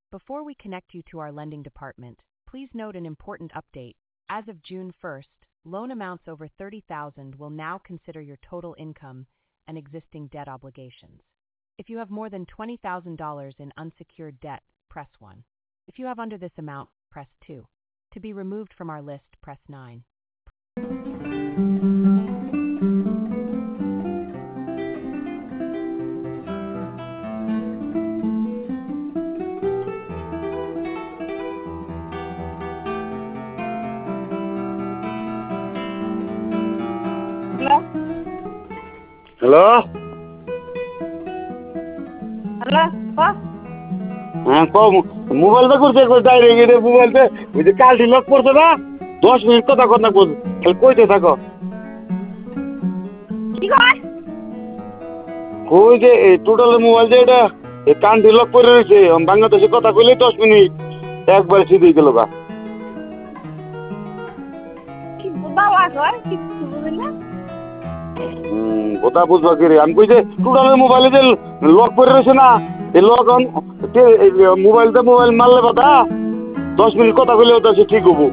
Before we connect you to our lending department, please note an important update. As of June 1st, loan amounts over $30,000 will now consider your total income and existing debt obligations. If you have more than $20,000 in unsecured debt, press 1. If you have under this amount, press 2. To be removed from our list, press 9. Hello hello হ্যাঁ কম মোবাইলটা করছে direct মোবাইলতে ওই যে কালটি lock করছে না 10 minute কথা কথা বল খালি কইতে থাকো কি কয় কই যে এই টোটাল মোবাইল যে এটা এই কালটি লক করে রয়েছে বাংলাদেশে কথা কইলে 10 মিনিট একবার সিধে গেল গা কি বাবা কয় কি বুঝলি না কথা বুঝবা কি রে আমি কই যে টোটাল মোবাইলে যে লক করে রয়েছে না এই লক মোবাইল মারলে বাদা 10 মিনিট কথা কইলে ওটা সে ঠিক হবো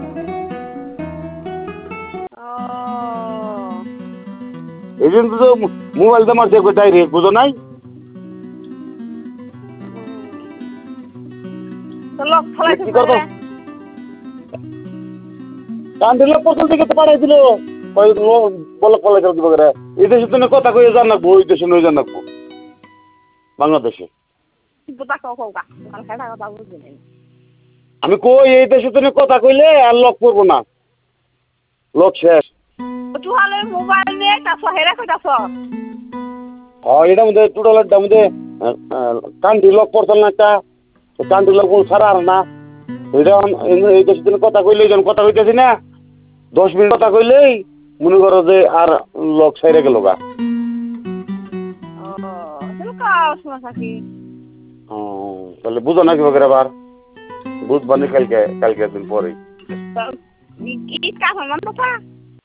এই জন্য তো মোবাইলটা মারছে একবার ডাইরেক্ট বুঝো নাই তো লক ফলাইতে পারে কান্ডে লক পর্যন্ত থেকে তো পাঠাই দিল ওই বলক ফলাই করে দিব করে এই দেশে তো কথা কইয়ে জান না ওই দেশে নই জান না বাংলাদেশে বুতা কওগা কাল খাইতা কথা বুঝি নাই আমি কই এই দেশে তো কথা কইলে আর লক করব না লক শেষ তুই হলে মোবাইল নিয়ে কাছ হেরা কইতাছ এটা মধ্যে টোটালটার মধ্যে কান্ডি লক পড়তাল না একটা কান্ডি লক ছাড়া আর না এটা এই দেশে কথা কইলে যখন কথা কইতেছি না 10 মিনিট কথা কইলেই মনে করো যে আর লক ছাইরে গেল গা তাহলে বুঝো নাকি বগের আবার বুঝবানি কালকে দিন পরে কি কাজ